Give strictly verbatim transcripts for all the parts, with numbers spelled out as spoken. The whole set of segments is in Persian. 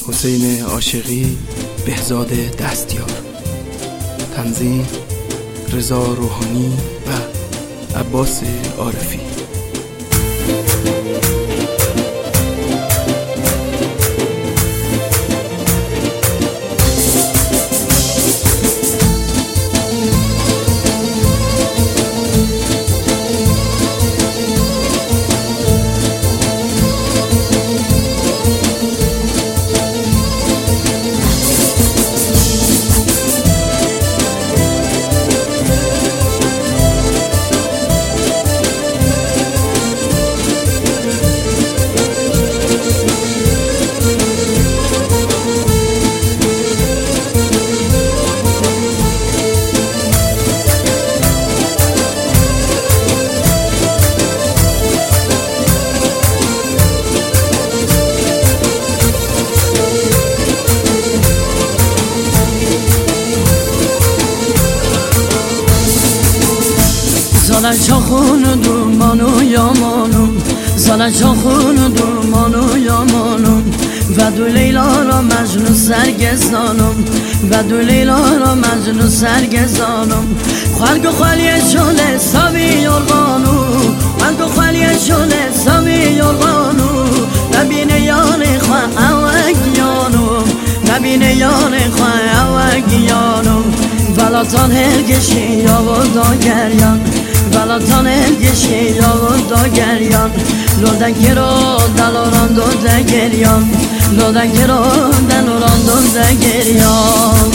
حسین عاشقی، بهزاد دستیار. تنظیم رضا روحانی و عباس عارفی. زالن خون دومانو یامانو زالن خون دومانو یامانو و دو لیلا را مجنون سرگزانم و دو لیلا را مجنون سرگزانم خلق خالی شله ساوی یرغانو خلق خالی شله ساوی یرغانو نبین یان خواه اوگیانو نبین یان خواه اوگیانو ولاتان هرگشی یا و داگریان ولاتان هرگشی یا و داگریان لودکی رو دلاران دو دگریان لودکی رو دلاران دو دگریان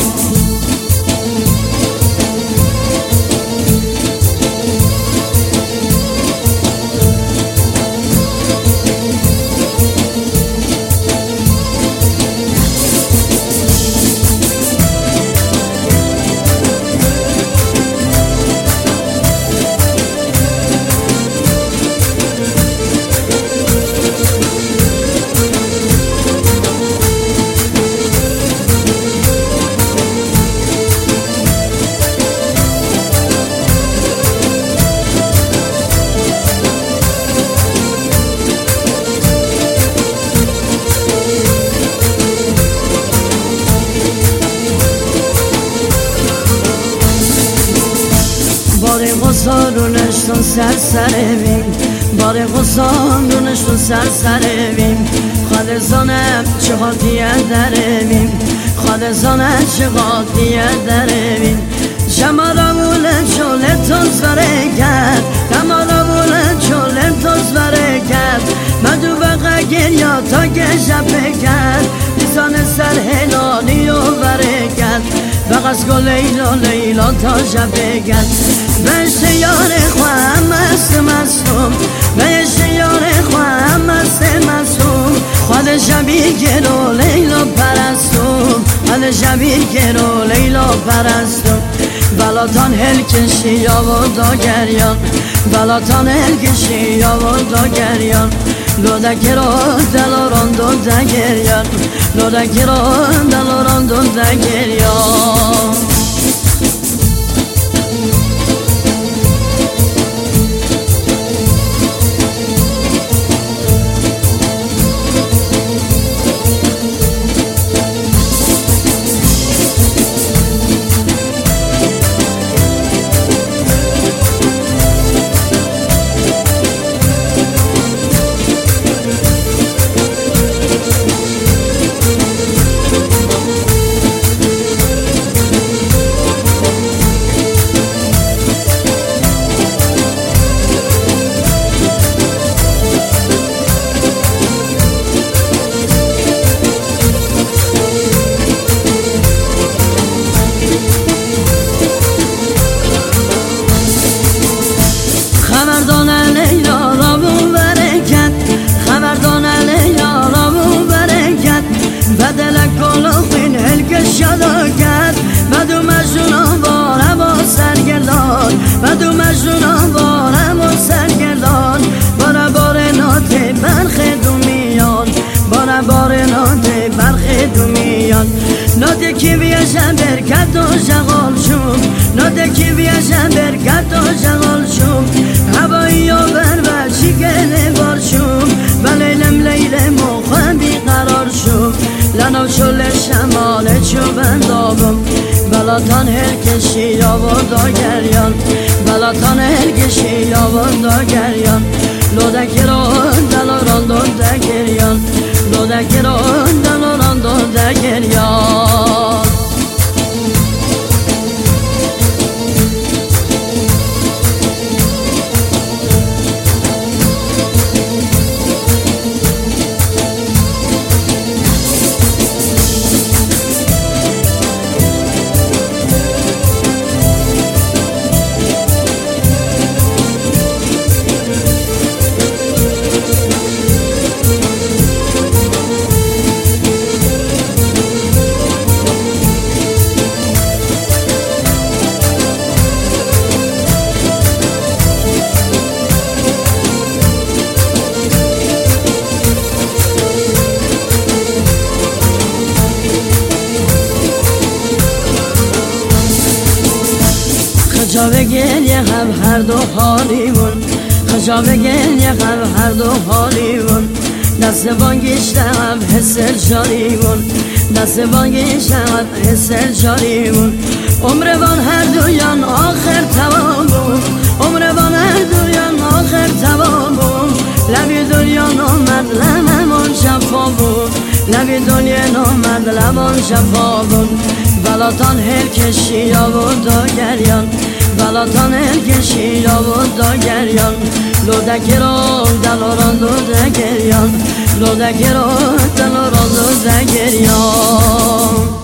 باره غصان رو نشتون سر سرمیم باره غصان رو نشتون سر سرمیم خاله زانم چه غاطیه درمیم خاله زانم چه غاطیه درمیم جمالا بولن شوله توز بره کرد جمالا بولن شوله توز بره کرد مدو بقا گریا تا گشبه کرد لیسان سر هلالی و بره کرد بقاس گو لیلا لیلا تا جبه کرد بهش یار خواهم مست مستم بهش یار خواهم مست مستم خود شبیر گرو لیلا پرستم خود شبیر گرو لیلا پرستم بلاتان هل کشی یا و داگریان بلاتان هل کشی یا و داگریان لودکی رو دلاران دو دگریان لودکی رو دلاران دو دگریان خبردان لیلا را بو برکت خبردان لیلا را بو برکت و دلک کلو خین هلک شداکت و دو مجنون باره با سرگردان و دو مجنون باره با سرگردان باره باره ناته برخ دومیان باره باره ناته برخ دومیان ناته کی بیشن برکت و شغال شوم ناته کی بیشن برکت و شغال شوم هوایی و بر و چی گله بار شوم و لیلم لیلم و خواهی قرار شوم منو چول شمال چو بندابم بلاتان هر کشی آورد گریان بلاتان هر کشی آورد گریان لودکی رو دلاران داده گریان لودکی رو دلاران داده گریان خجاب گل یه هم هر دو حالیمون خجاب گل یه هم هر دو حالیمون دست بانگیشته هم حس جاریمون دست بانگیشته هم حس جاریمون عمر بان هر دویان آخر تمامون عمر بان هر دویان آخر تمامون لبی دنیا نامد لممون شفابون لبی دنیا نامد لمون شفابون بلاتان هر کشی آورد گریان بلاتان هر کشی آورد گریان لودکی رو دلاران داده گریان لودکی رو دلاران داده گریان